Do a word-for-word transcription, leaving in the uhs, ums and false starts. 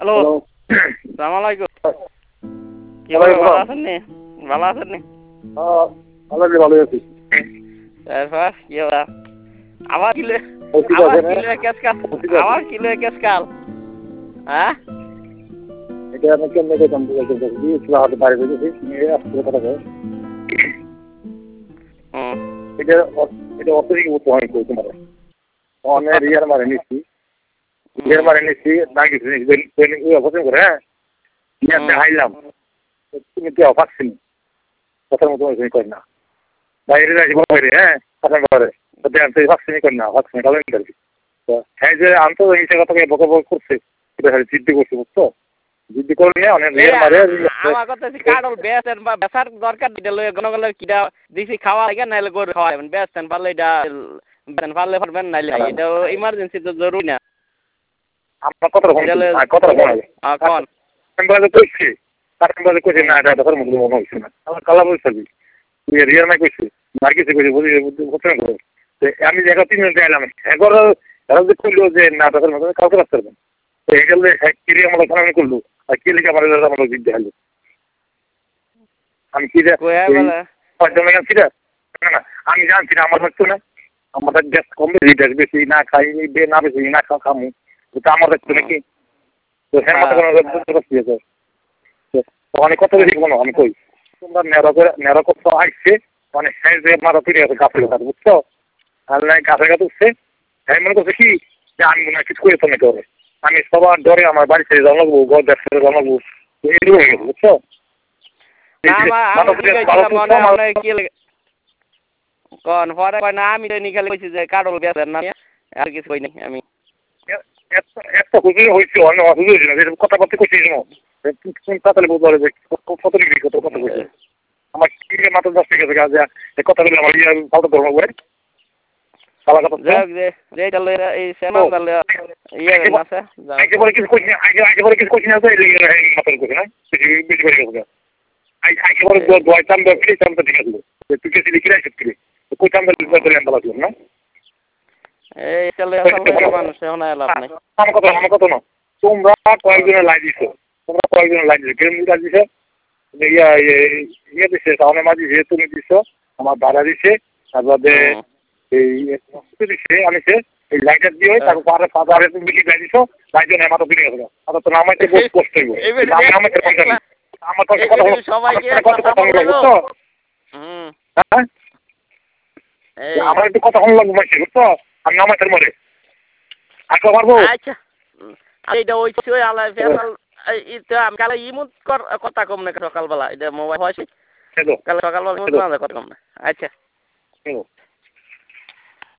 Hello hello. সালাম আলাইকুম কি ওয়ালাইকুম ভালো আসসালাম। আছেন নি ভালো আছেন নি হ্যাঁ, ভালো আছি, ভালো আছি। তারপর কি হলো আবার কিলো ও ঠিক আবার আছে না? কিলো কেসকাল ও ঠিক আছে। আবার কিলো কেসকাল হ্যাঁ এটা আমি কেমনে করতাম বলতে চাচ্ছি, ইসলাম হাতে বাড়ি করেছি, নিয়ে আসতে কথা কয়। হুম এটা অ- এটা অত্যধিক উত্তম হয় কই তোমার। অনেক রিয়ার মারে নিচ্ছি, রিয়ার মারে নিচ্ছি, না কিছু নিচ্ছি, ট্রেনিং পছন্দ করে, হ্যাঁ? নিয়ে দেখাইলাম। তুমি কি অপাচ্ছি কথার মতো তুমি করি না। বাইরে যাই বাইরে, হ্যাঁ? কথা করে। তো দেন তুই ভাকসিনি করি না, ভাকসিনি খাবেন কি? তো হ্যাঁ যে আন্ত হিসেবে কথাকে বক বক করছে, এটা খালি জিদ্দি করছে বুঝছো? জিদ্দি করলে অনেক এই রিয়ার মারে। আমার কথা হচ্ছে কাডল বেচেন বা বেচার দরকার দিতে লই গনগলের কিটা দিছি খাওয়া লাগে নাইলে গরু খাওয়াবেন বেচেন পারলে এটা বেচেন পারলে পারবেন নাইলে এটা ইমার্জেন্সি তো জরুরি না আমার কথা ফোন এটা লই কথা ফোন আছে কোন আমি বাজে কইছি তারপর বাজে কইছি না এটা ধর মুখ মনে হইছে না আমার কালা বলছি তুই রিয়ার মাই কইছি আর কিছু কইছি বুঝি বুঝতে না আমি জায়গা তিন মিনিট এলাম একবার তারা যে কইলো যে না ধর মতো কাউকে রাখতে পারবেন তো এই গেলে কিরি আমার ফোন করলো আর কি লিখে আমার আমার জিজ্ঞেস হলো আমি কি কয়া বলে না আমি জানছি না আমার হচ্ছে না আমাদের গ্যাস কমবে গ্যাস বেশি না খাই না বেশি না খা খামু তো আমার হচ্ছে নাকি তো হ্যাঁ মাথা কোনো বুঝতে পারছি অনেক কথা বেশি কোনো আমি কই তোমরা নেড়া করে নেড়া করতে আসছে মানে হ্যাঁ যে মাথা ফিরে গেছে গাছের কথা বুঝছো আর নাই গাছের গাছ উঠছে হ্যাঁ মনে করছে কি যে আমি মনে হয় কিছু করে তো নাকি হবে আমি সবার ডরে আমার বাড়ি ছেড়ে জন্মাবো ঘর দেখ ছেড়ে জন্মাবো এইটুকু হয়ে গেছে বুঝছো কোন পরে কয় না আমি নিখালি কইছি যে কাডল বেচেন না আর কিছু কই নাই আমি একটা খুশি হয়েছে অন্য অসুবিধা হয়েছে না যেরকম কথা বলতে কইছি তাড়াতাড়ি বলতে পারে যে কত লিখি কত কথা কইছে আমার কি মাত্র দশ টাকা থেকে আজ এই কথাগুলো আমার ইয়ে ফালতু ধর্ম করে সালা কথা যাক যে যেটা লই এই সেনা দলে ইয়ে আছে আগে পরে কিছু কইছি আগে আগে পরে কিছু কইছি না তো এই মাত্র কইছি না বেশি বেশি করে গেছে আগে পরে দোয়া চাম দোয়া ফিরে চাম তো ঠিক আছে তুই কিছু লিখে রাখিস কি কই চাম দোয়া করে আনতে পারছিস না এই চলে আসলে মানুষ এখন লাভ নাই আমার কথা আমার কথা না তোমরা কয়েকজনের লাইন দিছো তোমরা কয়েকজনের লাইন দিছো কেমন লাইন দিছো ইয়া ইয়ে দিছে তাহলে মাঝি যে তুমি দিছো আমার দাদা দিছে তারপরে এই দিছে আমি সে এই লাইটার দিয়ে তারপর পরে ফাদারে তুমি লিখে লাইন দিছো লাইন এর মাথা ফিরে গেছে আর তো নামাইতে বহুত কষ্ট হইব আমি আমাকে পাঞ্জাবি আমার তো কথা হলো সবাইকে কথা হলো বুঝছো হুম হ্যাঁ আমার একটু কথা হলো লাগবে মাসি বুঝছো আমি নামাইতে মরে আচ্ছা পারবো আচ্ছা এইটা ওই ওই আলাই ফেসাল এটা আমি কালে ইমুত কর কথা কম না সকালবেলা এটা মোবাইল হয়েছে কাল সকালবেলা কথা কম না আচ্ছা